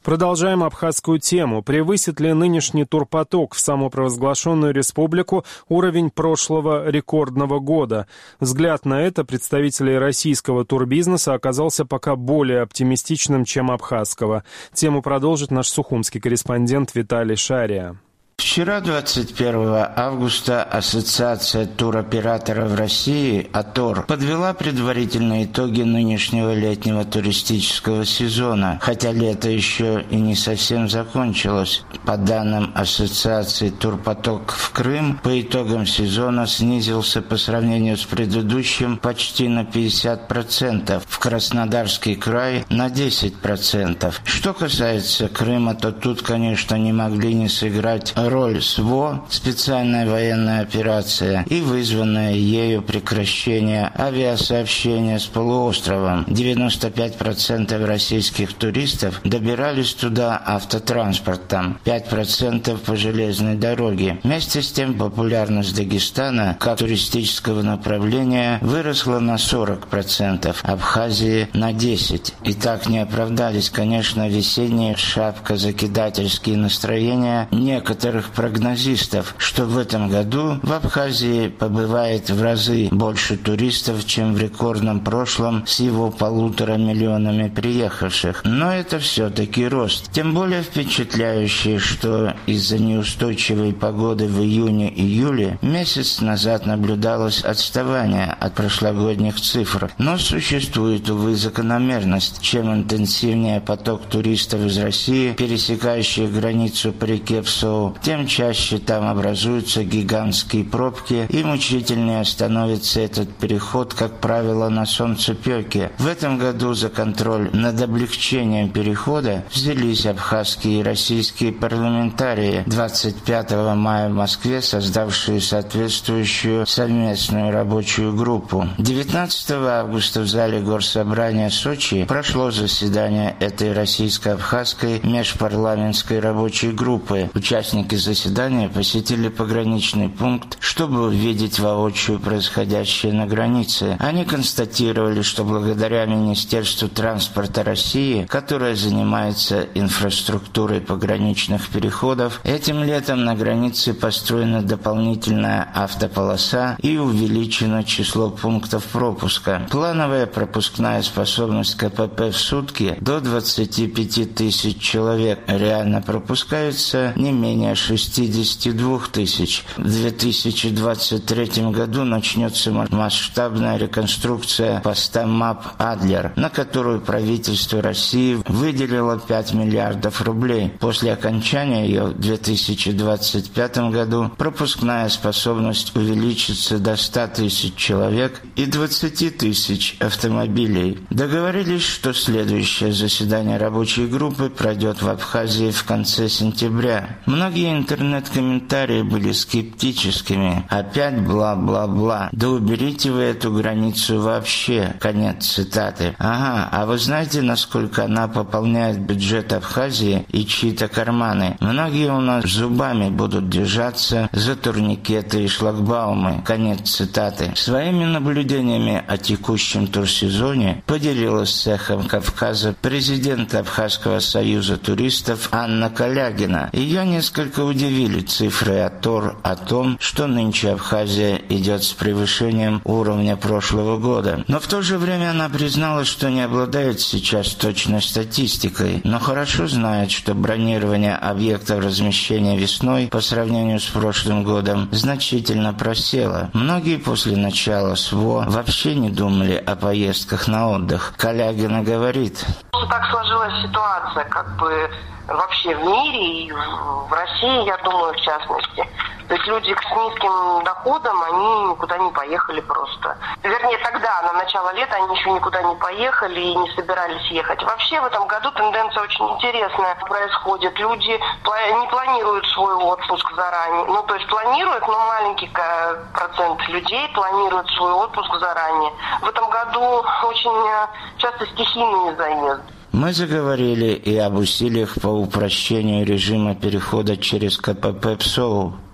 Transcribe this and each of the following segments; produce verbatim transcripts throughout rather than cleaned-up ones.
Продолжаем абхазскую тему. Превысит ли нынешний турпоток в самопровозглашенную республику уровень прошлого рекордного года? Взгляд на это представителей российского турбизнеса оказался пока более оптимистичным, чем абхазского. Тему продолжит наш сухумский корреспондент Виталий Шария. Вчера, двадцать первого августа, Ассоциация туроператоров России «АТОР» подвела предварительные итоги нынешнего летнего туристического сезона, хотя лето еще и не совсем закончилось. По данным Ассоциации, турпоток в Крым по итогам сезона снизился по сравнению с предыдущим почти на пятьдесят процентов, в Краснодарский край на десять процентов. Что касается Крыма, то тут, конечно, не могли не сыграть роль СВО, специальная военная операция, и вызванное ею прекращение авиасообщения с полуостровом. девяносто пять процентов российских туристов добирались туда автотранспортом, пять процентов по железной дороге. Вместе с тем популярность Дагестана как туристического направления выросла на сорок процентов, Абхазии на десять процентов. И так не оправдались, конечно, весенние шапкозакидательские настроения некоторых прогнозистов, что в этом году в Абхазии побывает в разы больше туристов, чем в рекордном прошлом с его полутора миллионами приехавших. Но это все-таки рост. Тем более впечатляющий, что из-за неустойчивой погоды в июне-июле месяц назад наблюдалось отставание от прошлогодних цифр. Но существует, увы, закономерность. Чем интенсивнее поток туристов из России, пересекающих границу по реке Псоу, тем чаще там образуются гигантские пробки, и мучительнее становится этот переход, как правило, на солнцепёке. В этом году за контроль над облегчением перехода взялись абхазские и российские парламентарии, двадцать пятого мая в Москве создавшие соответствующую совместную рабочую группу. девятнадцатого августа в зале Горсобрания Сочи прошло заседание этой российско-абхазской межпарламентской рабочей группы. Участники заседания посетили пограничный пункт, чтобы увидеть воочию происходящее на границе. Они констатировали, что благодаря Министерству транспорта России, которое занимается инфраструктурой пограничных переходов, этим летом на границе построена дополнительная автополоса и увеличено число пунктов пропуска. Плановая пропускная способность КПП в сутки до двадцати пяти тысяч человек. Реально пропускается не менее шестидесяти двух тысяч. В две тысячи двадцать третьем году начнется масштабная реконструкция поста МАП «Адлер», на которую правительство России выделило пять миллиардов рублей. После окончания ее в две тысячи двадцать пятом году пропускная способность увеличится до ста тысяч человек и двадцати тысяч автомобилей. Договорились, что следующее заседание рабочей группы пройдет в Абхазии в конце сентября. Многие интернет-комментарии были скептическими. Опять бла-бла-бла. Да уберите вы эту границу вообще. Конец цитаты. Ага, а вы знаете, насколько она пополняет бюджет Абхазии и чьи-то карманы? Многие у нас зубами будут держаться за турникеты и шлагбаумы. Конец цитаты. Своими наблюдениями о текущем турсезоне поделилась с «Эхом Кавказа» президент Абхазского союза туристов Анна Калягина. Ее несколько удивили цифры АТОР о том, что нынче Абхазия идет с превышением уровня прошлого года. Но в то же время она признала, что не обладает сейчас точной статистикой, но хорошо знает, что бронирование объектов размещения весной по сравнению с прошлым годом значительно просело. Многие после начала СВО вообще не думали о поездках на отдых. Калягина говорит: так сложилась ситуация, как бы вообще в мире и в России, я думаю, в частности. То есть люди с низким доходом, они никуда не поехали просто. Вернее, тогда, на начало лета, они еще никуда не поехали и не собирались ехать. Вообще, в этом году тенденция очень интересная происходит. Люди не планируют свой отпуск заранее. Ну, то есть планируют, но маленький процент людей планируют свой отпуск заранее. В этом году очень часто стихийные заезды. Мы заговорили и об усилиях по упрощению режима перехода через КПП Псоу.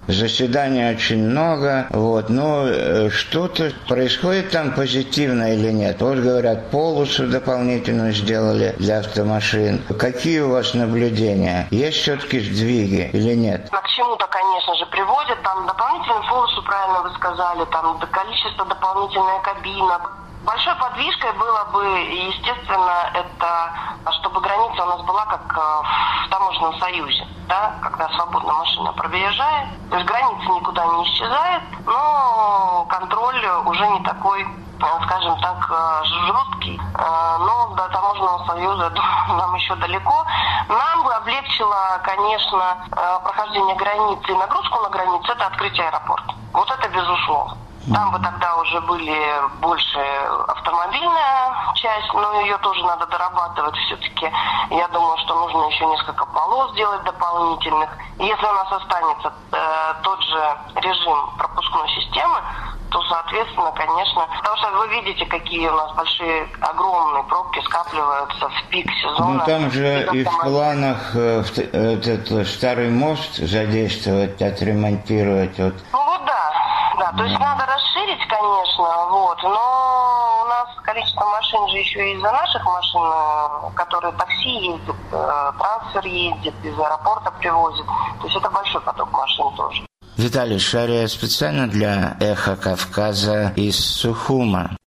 Заседаний очень много, вот, но что-то происходит там позитивно или нет? Вот говорят, полосу дополнительную сделали для автомашин. Какие у вас наблюдения? Есть все-таки сдвиги или нет? К чему-то, конечно же, приводят. Там дополнительную полосу, правильно вы сказали, там количество дополнительная кабина. Большой подвижкой было бы, естественно, это, чтобы граница у нас была как в таможенном союзе, да, когда свободно машина проезжает. То есть граница никуда не исчезает, но контроль уже не такой, скажем так, жесткий. Но до таможенного союза, думаю, нам еще далеко. Нам бы облегчило, конечно, прохождение границы и нагрузку на границе, это открытие аэропорта. Вот это безусловно. Там бы тогда уже были больше автомобильная часть, но ее тоже надо дорабатывать все-таки. Я думаю, что нужно еще несколько полос сделать дополнительных. Если у нас останется э, тот же режим пропускной системы, то, соответственно, конечно, потому что вы видите, какие у нас большие, огромные пробки скапливаются в пик сезона. Ну, там же и в планах э, этот старый мост задействовать, отремонтировать. Вот. Ну вот да, да, то есть надо расширить, конечно, вот, но у нас количество машин же еще из-за наших машин, которые такси ездят, трансфер ездит, из аэропорта привозят, то есть это большой поток машин тоже. Виталий Шария специально для «Эхо Кавказа» из Сухума.